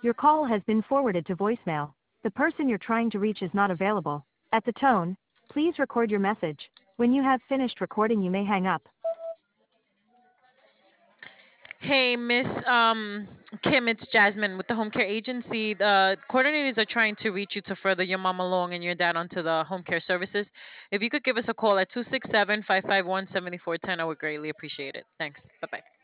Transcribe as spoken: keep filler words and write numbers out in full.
Your call has been forwarded to voicemail. The person you're trying to reach is not available. At the tone, please record your message. When you have finished recording, you may hang up. Hey, Miss um, Kim, it's Jasmine with the home care agency. The coordinators are trying to reach you to further your mom along and your dad onto the home care services. If you could give us a call at two six seven, five five one, seven four one zero, I would greatly appreciate it. Thanks. Bye bye.